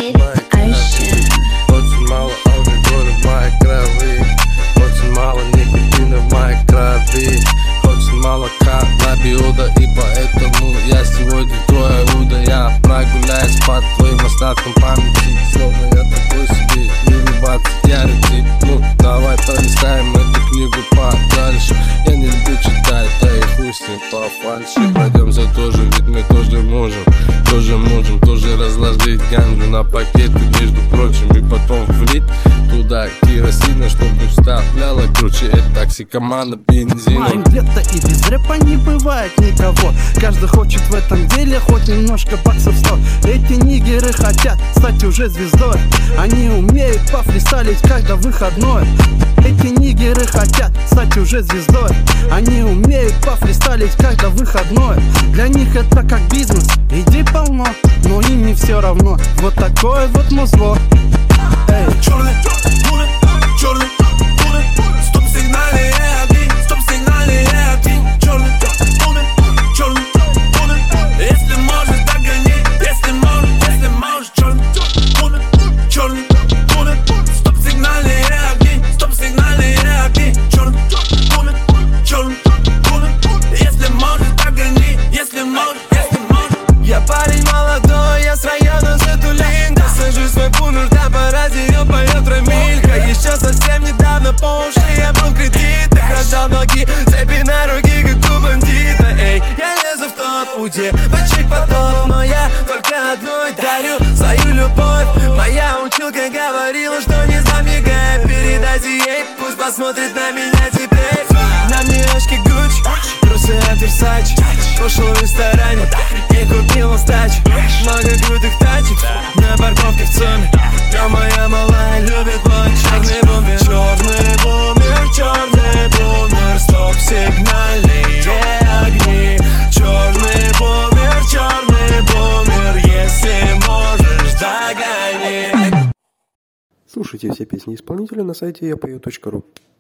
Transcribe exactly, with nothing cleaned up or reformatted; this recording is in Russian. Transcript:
Beat Ocean. Очень мало алкоголя в моей крови, очень мало никотина в моей крови, очень мало каннабиода, и поэтому я сегодня твой Иуда. Я прогуляюсь по твоим остаткам памяти, словно я такой себе, не улыбаться ярый тип. Ну, давай пролистаем эту книгу подальше. Я не люблю читать, да и хуй с ним по фальши. Пройдемся тоже, ведь мы тоже можем, тоже можем, тоже разложить ганджу на пакеты, между прочим, и потом влить туда керосина, чтобы вставляла круче. Это токсикомана бензина. Где-то и без рэпа не бывает никого. Каждый хочет в этом деле хоть немножко баксов сто. Эти нигеры хотят стать уже звездой. Они умеют пофристайлить, когда выходной. Эти нигеры хотят стать уже звездой. Они умеют пофристайлить, когда выходной. Для них это как бизнес, идей полно, но им не все равно. Вот такое вот музло. Эй. Черный, бурый, черный, бурый, стоп-сигнальные огни, стоп-сигнальные огни. Черный, бурый, черный, бурый, если можешь, догони, если можешь, если можешь. Черный, бурый, черный, бурый, стоп-сигнальные огни, стоп-сигнальные огни. Черный, бурый, черный, бурый, если можешь, догони, если можешь, если можешь. Я парень молодой, я с района Зетулинка. Сажу свой бунер, да по радио поет Рамилька. Еще совсем недавно по уши я был в кредитах, рожал ноги, цепи на руки, как у бандита. Эй, я лезу в топ, уде, почек потоп, но я только одной дарю свою любовь. Моя училка говорила, что не замигай, передайте ей, пусть посмотрит на меня теперь. На мне очки Гуччи, трусы от Versace. Кушал в ресторане и купил на сдачу много крутых тачек на парковке в ЦУМе. Но моя малая любит мой черный бумер. Черный бумер, черный бумер, стоп-сигнальные огни. Черный бумер, черный бумер, если можешь, догони. Слушайте все песни исполнителя на сайте я пою точка ру.